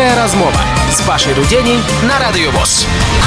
Шчирая размова з Пашей Руденей на Радио ВОС.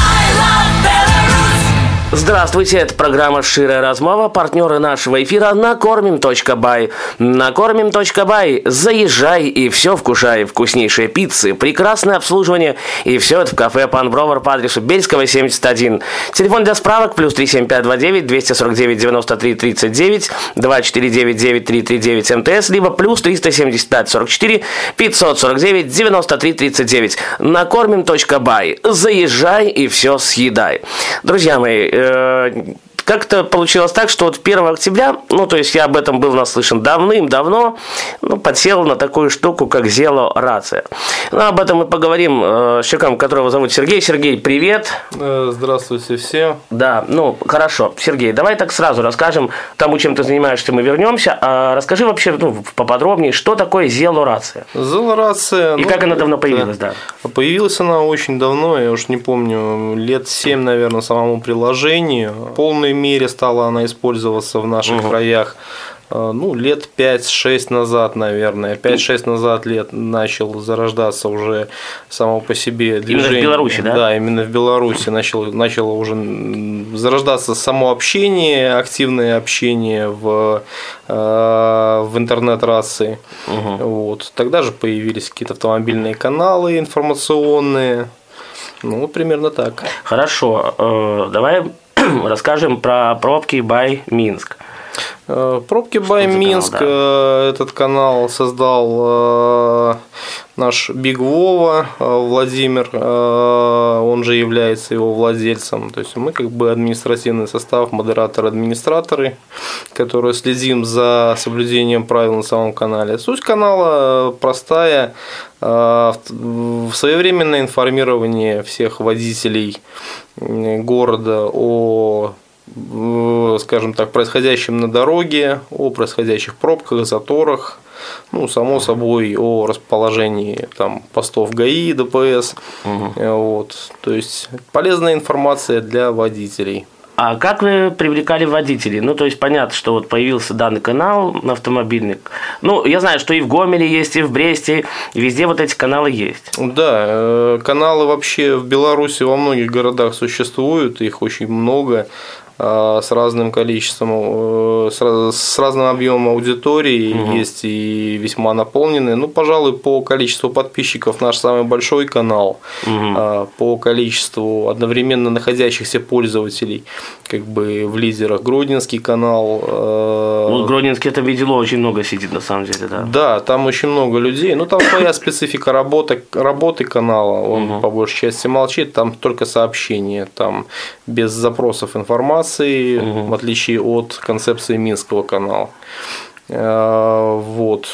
Здравствуйте, это программа «Шчирая размова», партнеры нашего эфира Накормим.бай. Накормим.бай. Заезжай и все вкушай. Вкуснейшие пиццы, прекрасное обслуживание, и все это в кафе «Пан Бровар» по адресу Бельского, 71. Телефон для справок +3 7529 249 93 39 249 9339 МТС, либо +3 175 44 549 93 39. Накормим.бай. Заезжай и все съедай. Друзья мои, как-то получилось так, что вот 1 октября, то есть я об этом был наслышан давным-давно, подсел на такую штуку, как Зело-рация. Об этом мы поговорим с человеком, которого зовут Сергей. Сергей, привет. Здравствуйте все. Да, хорошо. Сергей, давай так сразу расскажем тому, чем ты занимаешься, мы вернемся. А расскажи вообще поподробнее, что такое Зело-рация? Зело-рация. И как она давно появилась, да? Появилась она очень давно, я уж не помню, лет 7, наверное, самому приложению. В полной мере стала она использоваться в наших краях лет 5-6 назад, наверное. 5-6 назад лет начал зарождаться уже само по себе движение. Именно в Беларуси, да? Да, именно в Беларуси начало уже зарождаться само общение, активное общение в интернет-рации. Вот. Тогда же появились какие-то автомобильные каналы информационные. Примерно так. Хорошо. Давай расскажем про пробки by Минск. Пробки by Минск. Этот канал создал наш Биг Вова Владимир, он же является его владельцем. То есть мы как бы административный состав, модераторы-администраторы, которые следим за соблюдением правил на самом канале. Суть канала простая: своевременное информирование всех водителей города о, скажем так, происходящем на дороге, о происходящих пробках, заторах, само собой, о расположении постов ГАИ, ДПС. Вот. То есть полезная информация для водителей. А как вы привлекали водителей? То есть понятно, что вот появился данный канал автомобильный. Я знаю, что и в Гомеле есть, и в Бресте, и везде вот эти каналы есть. Да, каналы вообще в Беларуси во многих городах существуют, их очень много, с разным количеством, с разным объемом аудитории, есть и весьма наполненные. Пожалуй, по количеству подписчиков наш самый большой канал, по количеству одновременно находящихся пользователей, как бы в лидерах Гродненский канал. Гродненский, это видело, очень много сидит на самом деле, да. Да, там очень много людей, там своя специфика работы канала, он по большей части молчит, там только сообщения, там без запросов информации, в отличие от концепции Минского канала. Вот.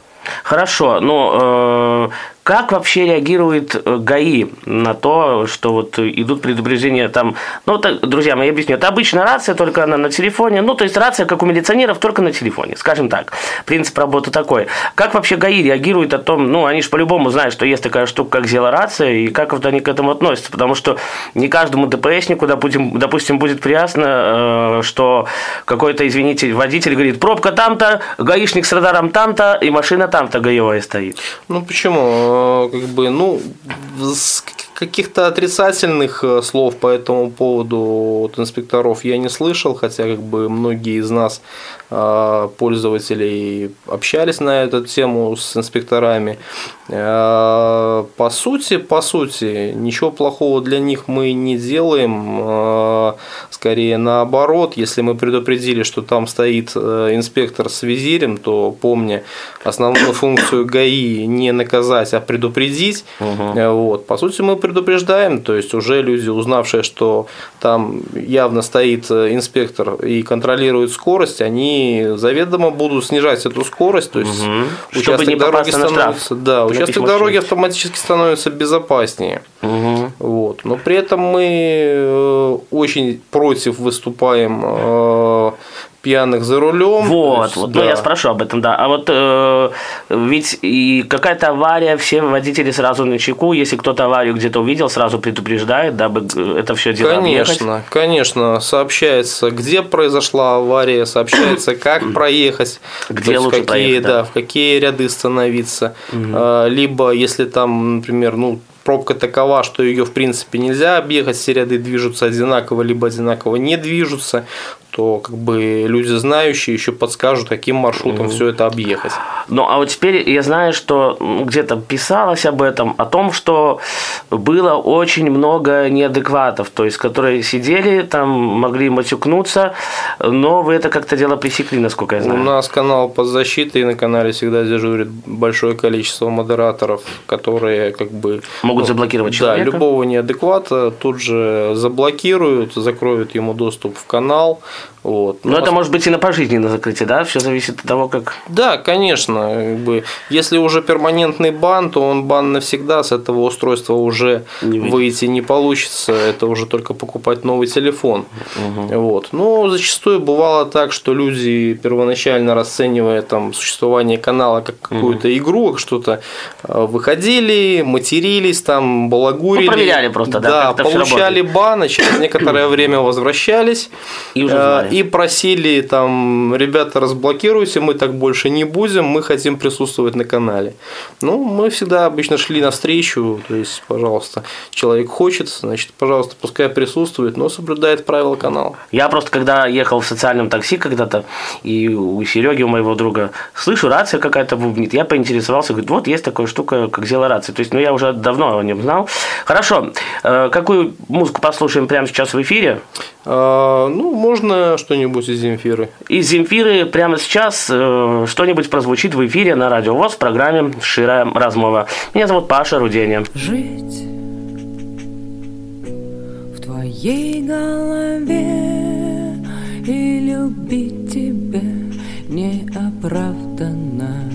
Хорошо, как вообще реагирует ГАИ на то, что вот идут предупреждения там? Друзья мои, я объясню. Это обычная рация, только она на телефоне. То есть рация, как у милиционеров, только на телефоне, скажем так. Принцип работы такой. Как вообще ГАИ реагирует о том, они же по-любому знают, что есть такая штука, как Зело-рация, и как вот они к этому относятся? Потому что не каждому ДПСнику, допустим, будет приятно, что какой-то, извините, водитель говорит: пробка там-то, гаишник с радаром там-то, и машина там-то гаевая стоит. Почему? Каких-то отрицательных слов по этому поводу от инспекторов я не слышал, хотя многие из нас, пользователей, общались на эту тему с инспекторами. По сути, ничего плохого для них мы не делаем, скорее наоборот. Если мы предупредили, что там стоит инспектор с визирем, то, помня основную функцию ГАИ не наказать, а предупредить, по сути, мы предупреждаем, то есть уже люди, узнавшие, что там явно стоит инспектор и контролирует скорость, они заведомо будут снижать эту скорость, то есть участок дороги становится, участок дороги автоматически становится безопаснее. Но при этом мы очень против выступаем пьяных за рулем. Вот, да. ну я спрошу об этом, да. А вот ведь и какая-то авария, все водители сразу на чеку, если кто-то аварию где-то увидел, сразу предупреждает, дабы это все дело объехать. Конечно, сообщается, где произошла авария, сообщается, как проехать, где лучше проехать, да, в какие ряды становиться, либо если там, например, пробка такова, что ее в принципе нельзя объехать, все ряды движутся одинаково, либо одинаково не движутся, то как бы люди знающие еще подскажут, каким маршрутом все это объехать. Ну, а вот теперь я знаю, что где-то писалось об этом, о том, что было очень много неадекватов, то есть, которые сидели, там могли матюкнуться, но вы это как-то дело пресекли, насколько я знаю. У нас канал под защитой, и на канале всегда дежурит большое количество модераторов, которые как бы... Могут заблокировать человека? Да, любого неадеквата тут же заблокируют, закроют ему доступ в канал. Вот. Но это может быть и на пожизненное закрытие, да? Все зависит от того, как... Да, конечно. Как бы, если уже перманентный бан, то он бан навсегда, с этого устройства уже выйти не получится. Это уже только покупать новый телефон. Вот. Но зачастую бывало так, что люди, первоначально расценивая там существование канала как какую-то игру, как что-то, выходили, матерились, там, балагурили. Проверяли просто, да? Да, получали бан, а через некоторое время возвращались. И уже знали. И просили там, ребята, разблокируйте, мы так больше не будем, мы хотим присутствовать на канале. Ну, мы всегда обычно шли навстречу, то есть, пожалуйста, человек хочет, значит, пожалуйста, пускай присутствует, но соблюдает правила канала. Я просто, когда ехал в социальном такси когда-то, и у Сереги, у моего друга, слышу, рация какая-то бубнит, я поинтересовался, говорит, вот есть такая штука, как дело рации. То есть, я уже давно о нем знал. Хорошо, какую музыку послушаем прямо сейчас в эфире? Можно что-нибудь из Земфиры. Из Земфиры прямо сейчас что-нибудь прозвучит в эфире на Радио ВОС в программе «Шира Размова». Меня зовут Паша Руденя. Жить в твоей голове и любить тебя неоправданно,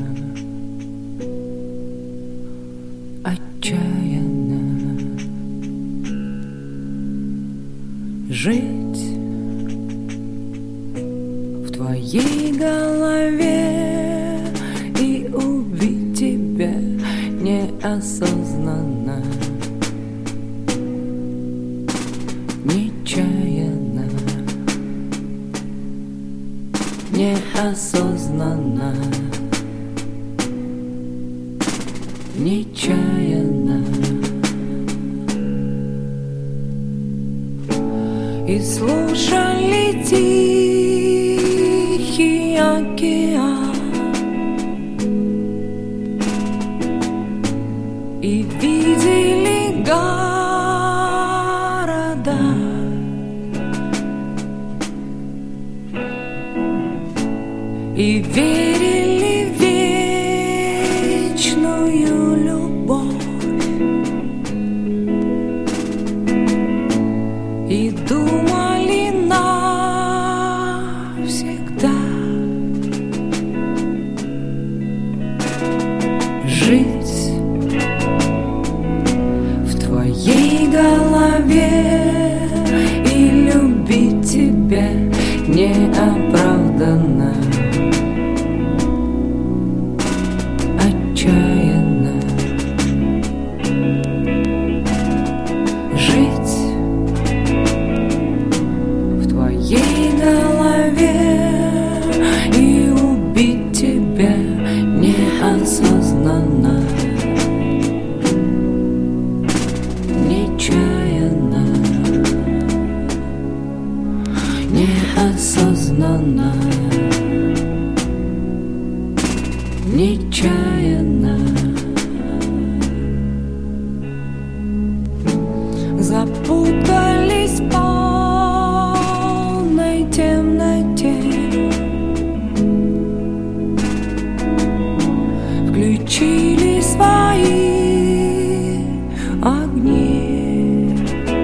отчаянно. Жить в твоей голове и убить тебя неосознанно, нечаянно, неосознанно, нечаянно. И слушали тихий океан, и видели города, и верили в вечную любовь, и думали навсегда. Жить в твоей голове и любить тебя неоправданно, отчаянно. Жить в твоей голове и убить тебя неосознанно, нечаянно, неосознанно, нечаянно. Запутались в полной темноте, включили свои огни,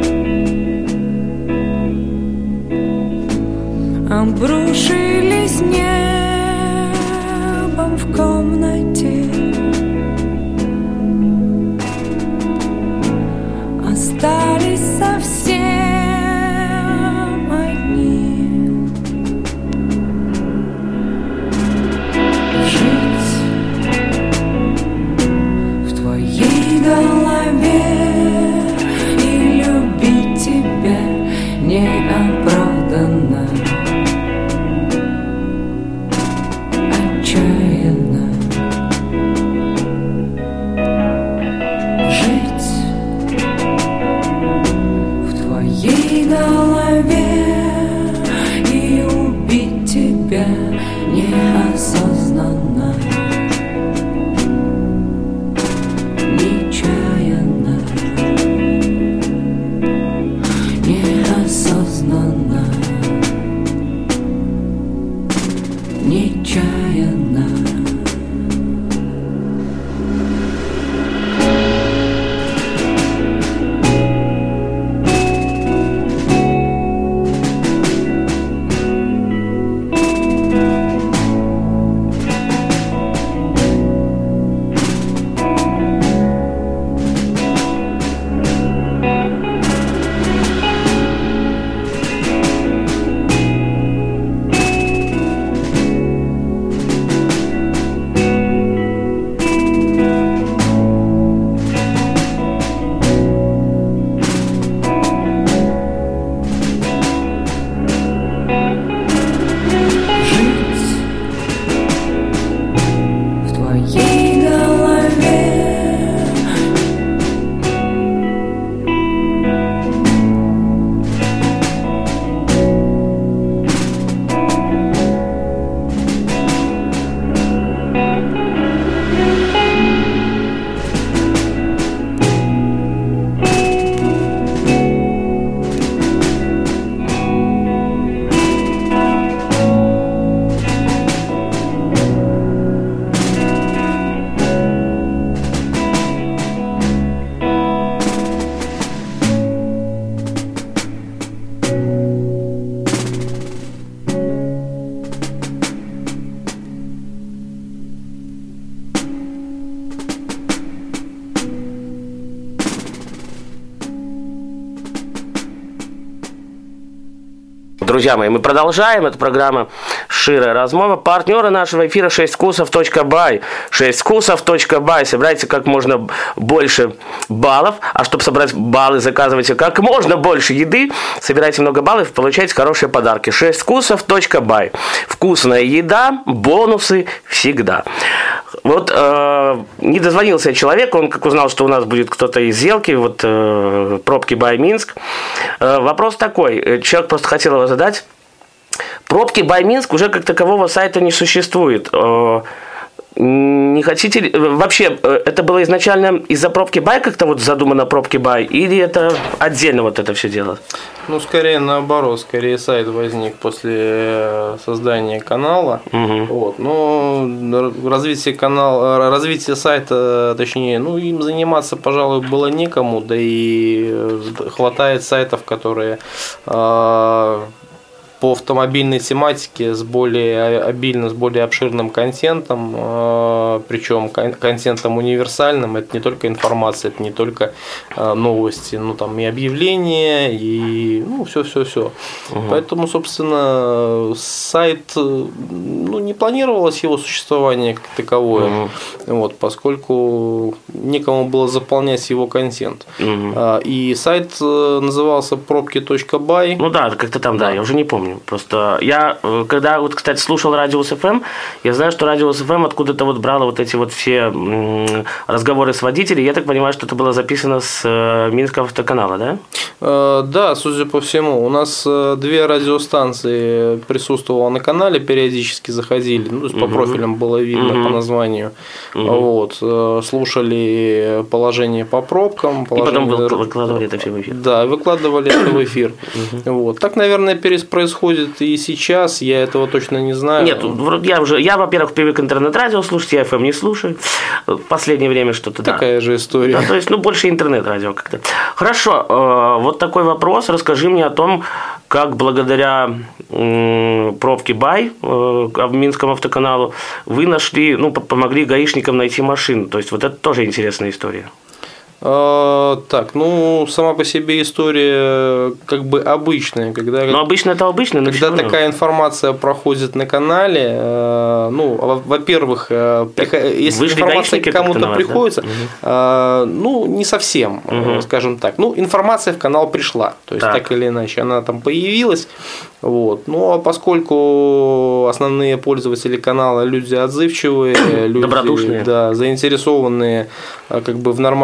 обрушились небом в комнате, остались совсем одни. тебе неосознанно, нечаянно, неосознанно, нечаянно. Друзья мои, мы продолжаем. Это программа «Шира Размова». Партнеры нашего эфира 6вкусов.бай. 6вкусов.бай. Собирайте как можно больше баллов. А чтобы собрать баллы, заказывайте как можно больше еды. Собирайте много баллов и получайте хорошие подарки. 6вкусов.бай. Вкусная еда, бонусы всегда. Вот не дозвонился человек, он как узнал, что у нас будет кто-то из Елки, вот пробки by Минск. Вопрос такой, человек просто хотел его задать. Пробки by Минск уже как такового сайта не существует. Не хотите вообще, это было изначально из-за пробки бай как-то вот задумано пробки бай, или это отдельно вот это все дело? Ну, скорее наоборот, скорее сайт возник после создания канала. Угу. Вот. Но развитие сайта, точнее, ну, им заниматься, пожалуй, было некому, да и хватает сайтов, которые по автомобильной тематике с более обширным контентом, причем контентом универсальным. Это не только информация, это не только новости, ну там и объявления, и ну все. Угу. Поэтому, собственно, сайт, ну, не планировалось его существование как таковое, угу. Вот, поскольку некому было заполнять его контент. Угу. И сайт назывался пробки.бай. Ну да, как-то там, да, я уже не помню. Просто я, когда, вот, кстати, слушал Радиус ФМ, я знаю, что Радиус ФМ откуда-то вот брала вот эти вот все разговоры с водителями. Я так понимаю, что это было записано с Минского автоканала, да? Да, судя по всему. У нас 2 радиостанции присутствовало на канале, периодически заходили, ну, по профилям было видно, по названию. Вот, слушали положение по пробкам. И потом выкладывали это все в эфир. Да, выкладывали это в эфир. Вот. Так, наверное, происходит и сейчас, я этого точно не знаю. Нет, я, во-первых, привык интернет-радио слушать, я FM не слушаю. В последнее время что-то, да. Такая же история. Да, то есть, ну, больше интернет-радио как-то. Хорошо, вот такой вопрос. Расскажи мне о том, как благодаря пробке бай Минскому автоканалу вы нашли, ну, помогли гаишникам найти машину. То есть, вот это тоже интересная история. Так, ну, сама по себе история как бы обычная. Ну, обычно это обычно, но когда такая информация проходит на канале, ну, во-первых, если информация к кому-то приходится, да? Ну, не совсем, скажем так. Ну, информация в канал пришла, то есть так или иначе она там появилась. Вот. Ну, а поскольку основные пользователи канала люди отзывчивые, люди, добродушные, да, заинтересованные как бы в нормальной обстановке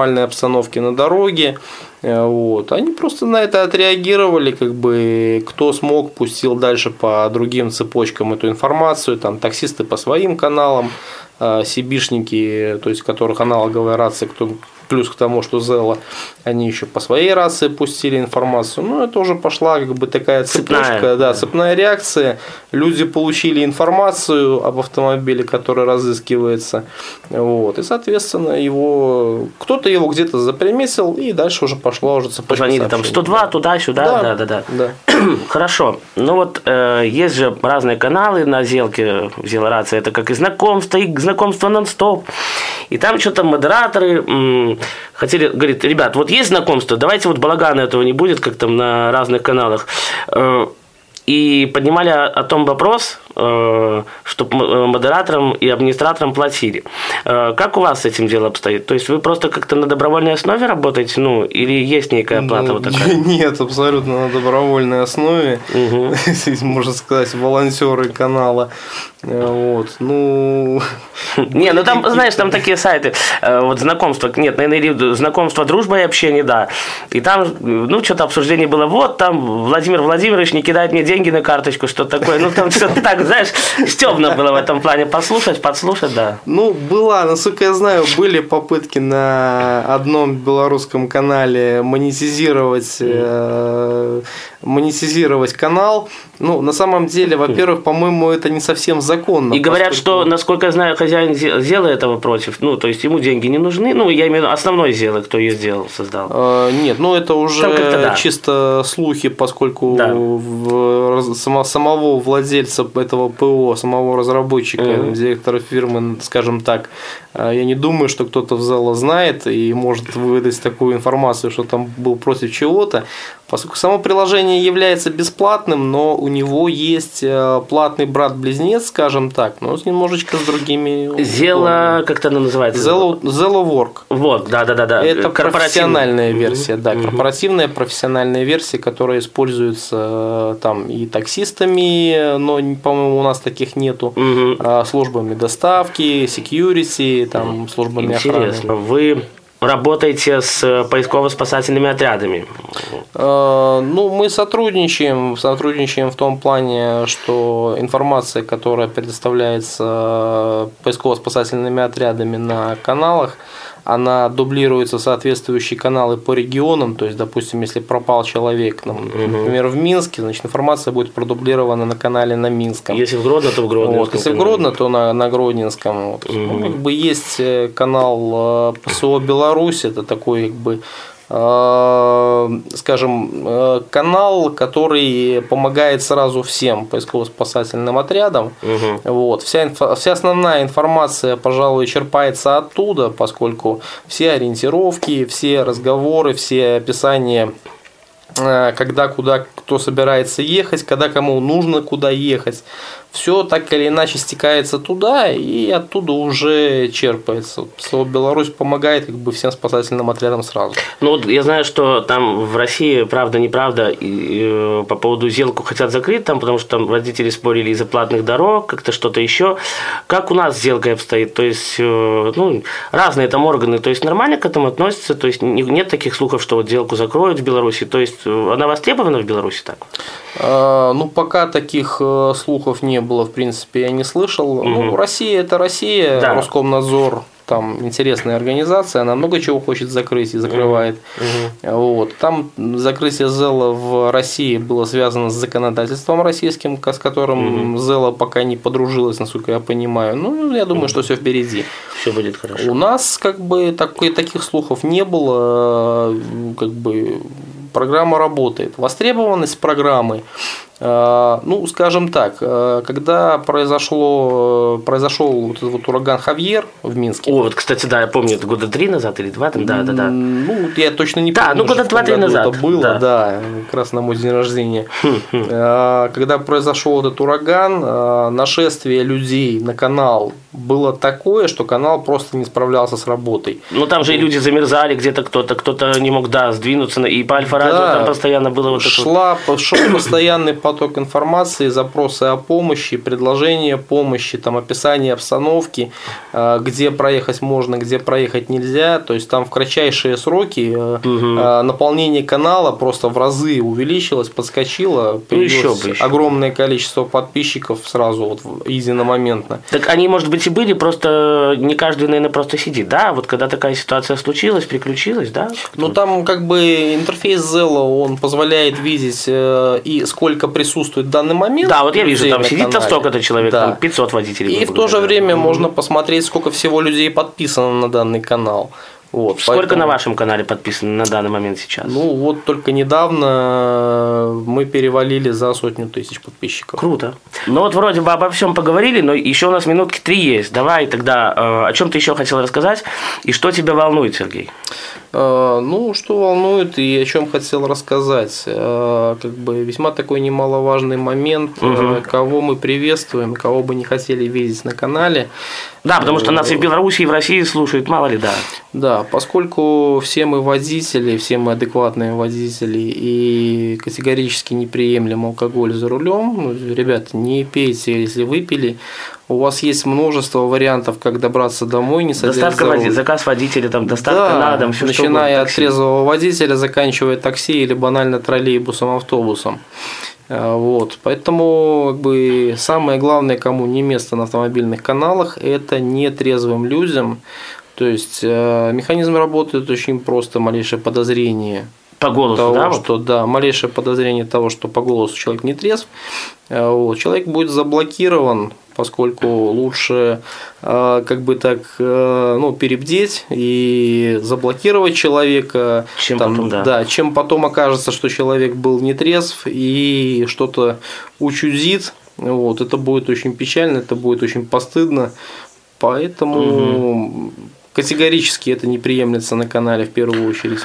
остановки на дороге. Вот. Они просто на это отреагировали, как бы кто смог, пустил дальше по другим цепочкам эту информацию, там таксисты по своим каналам, сибишники, то есть которых аналоговая рация, кто плюс к тому, что Зелла, они еще по своей рации пустили информацию. Ну, это уже пошла как бы такая цепочка, цепная реакция. Люди получили информацию об автомобиле, который разыскивается. Вот. И, соответственно, кто-то его где-то заприметил, и дальше уже пошла уже цепочка. Позвонили там 102, туда-сюда. Да. Хорошо. Ну вот есть же разные каналы на Зелке, Зела рация, это как и знакомство нон-стоп. И там что-то модераторы хотели, говорит, ребят, вот есть знакомство, давайте вот балагана этого не будет, как там на разных каналах. И поднимали о том вопрос, чтобы модераторам и администраторам платили. Как у вас с этим дело обстоит? То есть вы просто как-то на добровольной основе работаете, или есть некая плата вот такая? Нет, абсолютно на добровольной основе. Можно сказать, волонтеры канала. Вот. Не, там, знаешь, там такие сайты, вот знакомства, нет, наверное, знакомство, дружба и общение, да. И там, что-то обсуждение было, вот там Владимир Владимирович не кидает мне деньги на карточку, что-то такое. Там что-то так, знаешь, стёбно было в этом плане подслушать, да. Насколько я знаю, были попытки на одном белорусском канале монетизировать канал. На самом деле, во-первых, по-моему, это не совсем законно. И говорят, что, насколько я знаю, хозяин Зела этого против. То есть ему деньги не нужны. Я имею в виду основной Зелы, кто ее создал. Нет, это уже чисто слухи, поскольку самого владельца этого ПО, самого разработчика, директора фирмы, скажем так, я не думаю, что кто-то в Зела знает и может выдать такую информацию, что там был против чего-то. Поскольку само приложение является бесплатным, но у него есть платный брат-близнец, скажем так, но немножечко с другими. Зела, как-то она называется? Zella Work. Вот, да. Это профессиональная версия, корпоративная профессиональная версия, которая используется там и таксистами, но, по-моему, у нас таких нету, службами доставки, security, там, службами охраны. Интересно. Вы работаете с поисково-спасательными отрядами? Мы сотрудничаем в том плане, что информация, которая предоставляется поисково-спасательными отрядами на каналах, она дублируется в соответствующие каналы по регионам, то есть, допустим, если пропал человек, например, в Минске, значит, информация будет продублирована на канале на Минском. Если в Гродно, то в Гродненском. Если в Гродно, то на Гродненском. Есть канал ПСО Беларусь, это такой скажем, канал, который помогает сразу всем поисково-спасательным отрядам. Вся основная информация, пожалуй, черпается оттуда, поскольку все ориентировки, все разговоры, все описания, когда, куда, кто собирается ехать, когда кому нужно куда ехать, все так или иначе стекается туда и оттуда уже черпается. Беларусь помогает всем спасательным отрядам сразу. Я знаю, что там в России, правда-неправда, и по поводу Зелку хотят закрыть, потому что там водители спорили из-за платных дорог, как-то что-то еще. Как у нас с Зелкой обстоит? То есть, разные там органы, то есть, нормально к этому относятся, то есть, нет таких слухов, что Зелку закроют в Беларуси, то есть, она востребована в Беларуси так? Пока таких слухов не было, в принципе, я не слышал. Россия – это Россия, да. Роскомнадзор, там интересная организация, она много чего хочет закрыть и закрывает. Там закрытие Зела в России было связано с законодательством российским, с которым Зела пока не подружилась, насколько я понимаю. Я думаю, что все впереди. Все будет хорошо. У нас таких слухов не было, программа работает. Востребованность программы, скажем так, когда произошел этот ураган Хавьер в Минске. Кстати, да, я помню, это года 3 назад или 2, да. Я точно не помню. года 2-3 назад. Это было, да, как раз на мой день рождения. Когда произошел этот ураган, нашествие людей на канал было такое, что канал просто не справлялся с работой. Там же и люди замерзали где-то, кто-то не мог, сдвинуться, и по Альфа-радио там постоянно было шел постоянный поток поток информации, запросы о помощи, предложения помощи, там, описание обстановки, где проехать можно, где проехать нельзя. То есть там в кратчайшие сроки наполнение канала просто в разы увеличилось, подскочило, появилось огромное количество подписчиков сразу вот единомоментно. Так они, может быть, и были, просто не каждый, наверное, просто сидит, да? Вот когда такая ситуация случилась, приключилась, да? Ну, там как бы интерфейс Zello, он позволяет видеть и сколько присутствует в данный момент. Да, вот я вижу, там сидит столько-то человек, да. там 500 водителей. И в то же время можно посмотреть, сколько всего людей подписано на данный канал. Вот, сколько на вашем канале подписано на данный момент сейчас? Ну, вот только недавно мы перевалили за 100 000 подписчиков. Круто. Ну, вот вроде бы обо всем поговорили, но еще у нас минутки 3 есть. Давай тогда, о чем ты еще хотел рассказать и что тебя волнует, Сергей? Ну, что волнует и о чем хотел рассказать. Как бы весьма такой немаловажный момент, кого мы приветствуем, кого бы не хотели видеть на канале. Да, потому что нас и в Беларуси, и в России слушают, мало ли, да. Да, поскольку все мы водители, все мы адекватные водители и категорически не приемлем алкоголь за рулем, ребята, не пейте, если выпили. У вас есть множество вариантов, как добраться домой, не садясь доставка за руль. Заказ водителя, там, доставка на дом, все что угодно. Начиная от трезвого водителя, заканчивая такси или банально троллейбусом, автобусом. Вот. Поэтому как бы, самое главное, кому не место на автомобильных каналах, это нетрезвым людям. То есть механизм работает очень просто, малейшее подозрение. По голосу, того, да? Что, да, малейшее подозрение того, что по голосу человек не трезв, вот, человек будет заблокирован, поскольку лучше как бы так, ну, перебдеть и заблокировать человека, чем, там, потом, да, чем потом окажется, что человек был нетрезв и что-то учудит. Вот, это будет очень печально, это будет очень постыдно. Поэтому категорически это не приемлется на канале в первую очередь.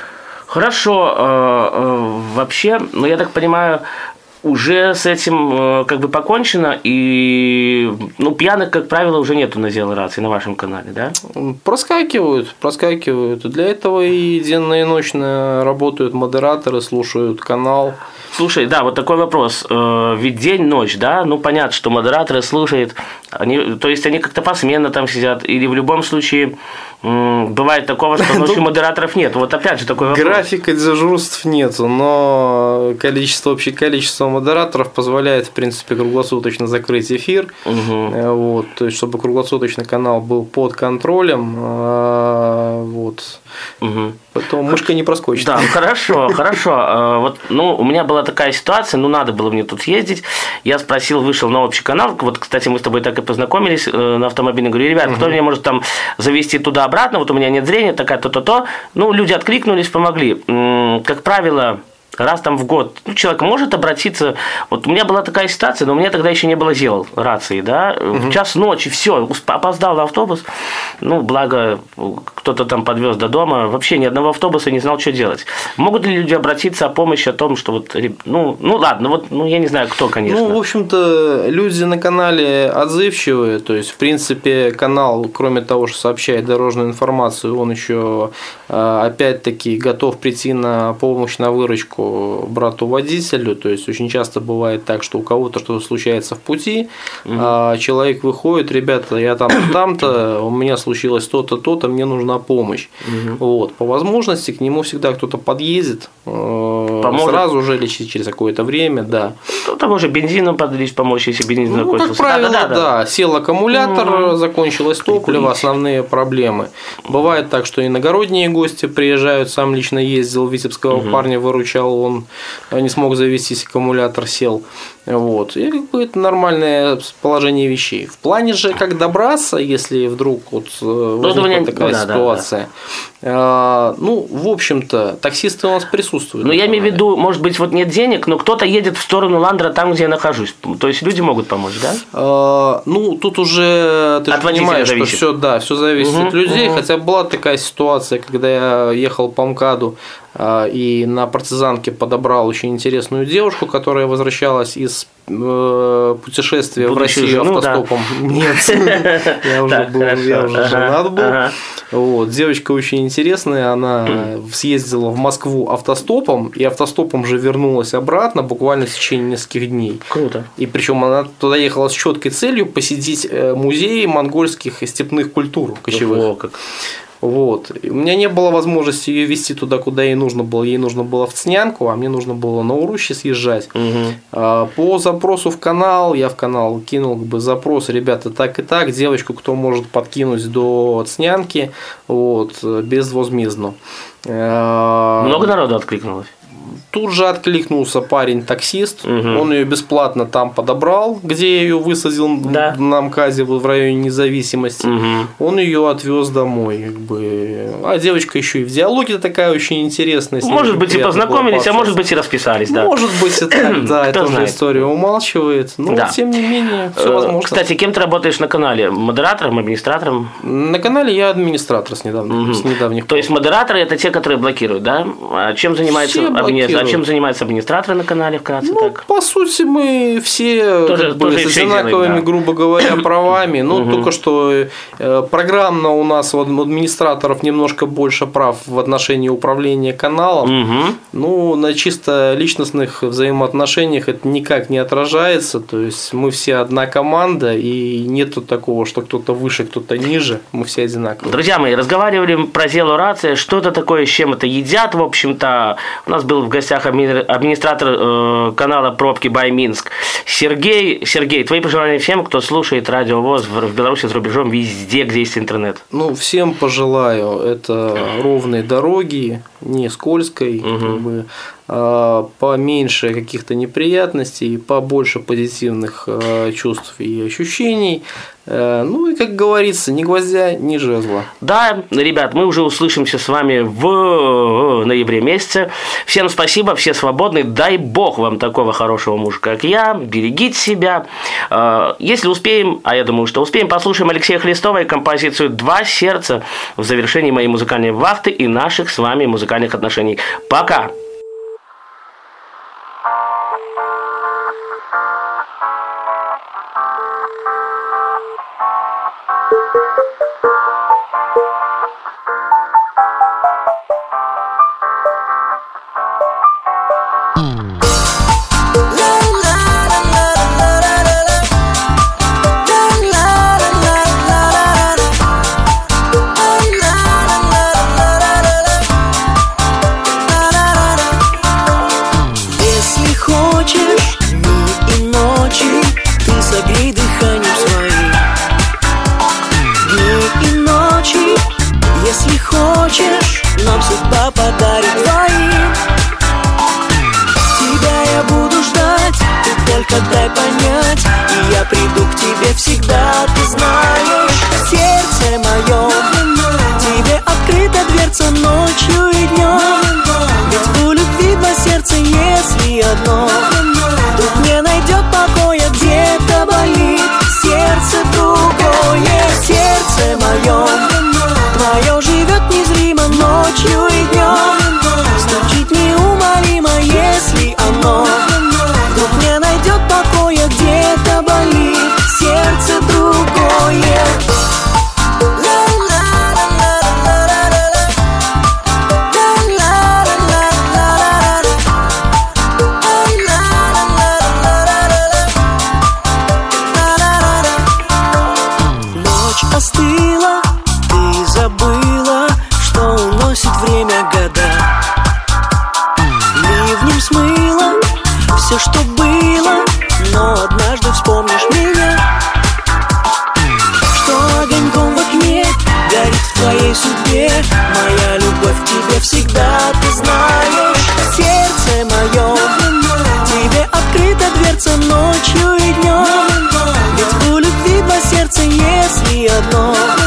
Хорошо, вообще, ну я так понимаю, уже с этим как бы покончено, и ну, пьяных, как правило, уже нету на Зело-рации на вашем канале, да? Проскакивают. Для этого и денно и ночно работают модераторы, слушают канал. Слушай, да, вот такой вопрос. Ведь день-ночь, да? Ну, понятно, что модераторы слушают, то есть они как-то посменно там сидят, или в любом случае бывает такого, что ночью модераторов нет. Вот опять же такой вопрос. Графика дежурств нету, но общее количество модераторов позволяет, в принципе, круглосуточно закрыть эфир. Вот, то есть, чтобы круглосуточно канал был под контролем. Вот. Поэтому мышка не проскочит. Да, хорошо. Вот, ну, у меня была такая ситуация, ну, надо было мне тут ездить. Я спросил, вышел на общий канал. Вот, кстати, мы с тобой так и познакомились на автомобильном. Говорю, ребят, кто меня может там завести туда-обратно? Вот у меня нет зрения, такая то-то-то. Ну, люди откликнулись, помогли. Как правило, раз там в год человек может обратиться. Вот у меня была такая ситуация, но у меня тогда еще не было рации, да. В час ночи, все, опоздал автобус. Ну, благо, кто-то там подвез до дома. Вообще ни одного автобуса, не знал, что делать. Могут ли люди обратиться о помощи, о том, что вот, ну ладно, вот, ну, я не знаю, кто, конечно. Ну, в общем-то, люди на канале отзывчивые. То есть, в принципе, канал, кроме того, что сообщает дорожную информацию, он еще, опять-таки, готов прийти на помощь, на выручку брату-водителю. То есть очень часто бывает так, что у кого-то что-то случается в пути, человек выходит, ребята, я там-то, у меня случилось то-то, то-то, мне нужна помощь. Вот. По возможности к нему всегда кто-то подъедет, поможет. Сразу же или через какое-то время, да. Кто-то может бензином подлить, помочь, если бензин закончился. Как правило, да. Сел аккумулятор, закончилось топливо, основные проблемы. Бывает так, что иногородние гости приезжают, сам лично ездил, витебского парня выручал, он не смог завестись, аккумулятор сел. Вот. И как бы это нормальное положение вещей. В плане же, как добраться, если вдруг вот возникла такая ситуация. Ну, в общем-то, таксисты у нас присутствуют. Но я имею в виду, может быть, вот нет денег, но кто-то едет в сторону Ландра там, где я нахожусь. То есть люди могут помочь, да? Ну, тут уже ты от же понимаешь, зависит. что все зависит от людей. Хотя была такая ситуация, когда я ехал по МКАДу и на партизанке подобрал очень интересную девушку, которая возвращалась из путешествие в Россию автостопом. Нет, я уже женат был. Вот. Девочка очень интересная, она съездила в Москву автостопом, и автостопом же вернулась обратно буквально в течение нескольких дней. Круто. И причем она туда ехала с четкой целью посетить музей монгольских и степных культур кочевых. Вот. У меня не было возможности ее везти туда, куда ей нужно было. Ей нужно было в Цнянку, а мне нужно было на Уруще съезжать. По запросу в канал, я в канал кинул запрос: ребята, так и так, девочку кто может подкинуть до Цнянки, вот, безвозмездно. Много народу откликнулось? Тут же откликнулся парень-таксист, он ее бесплатно там подобрал, где я ее высадил на МКАДе в районе Независимости, он ее отвез домой, а девочка еще и в диалоге такая очень интересная. Может быть, и познакомились, а может быть, и расписались, да. Может быть, и так, да, эта уже история умалчивает, но тем не менее, все возможно. Кстати, кем ты работаешь на канале? Модератором, администратором? На канале я администратор с недавних пор. То есть модераторы это те, которые блокируют, да? А чем занимается администраторы на канале, вкратце? Так? По сути, мы все тоже с одинаковыми, грубо говоря, правами. Но только что программно у нас у администраторов немножко больше прав в отношении управления каналом. Ну, на чисто личностных взаимоотношениях это никак не отражается. То есть мы все одна команда, и нету такого, что кто-то выше, кто-то ниже. Мы все одинаковые. Друзья мои, разговаривали про Зелу Рация, что-то такое, с чем это едят, в общем-то. У нас был в гостях администратор канала «Пробки by Минск» Сергей, твои пожелания всем, кто слушает Радио ВОС в Беларуси, за рубежом, везде, где есть интернет. Ну, всем пожелаю это ровной дороги, не скользкой, поменьше каких-то неприятностей, побольше позитивных чувств и ощущений. Ну и, как говорится, ни гвоздя, ни жезла. Да, ребят, мы уже услышимся с вами в ноябре месяце. Всем спасибо, все свободны. Дай бог вам такого хорошего мужа, как я. Берегите себя. Если успеем, а я думаю, что успеем, послушаем Алексея Хлестова и композицию «Два сердца» в завершении моей музыкальной вахты и наших с вами музыкальных отношений. Пока! Дай понять, и я приду к тебе всегда, ты знаешь. Сердце мое, тебе открыта дверца ночью и днем. Ведь у любви два сердца, если одно вдруг не найдет покоя, где-то болит сердце другое. Сердце мое, твое живет незримо ночью и днем. Стучит неумолимо, если оно вдруг не найдет покоя, где-то болит сердце другое. Ночь остыла, ты забыла, что уносит время года. Ливнем смыло все, что было, но однажды вспомнишь меня. Что огоньком в окне горит в твоей судьбе. Моя любовь к тебе всегда, ты знаешь. Сердце мое, тебе открыта дверца ночью и днем. Ведь у любви два сердца, если одно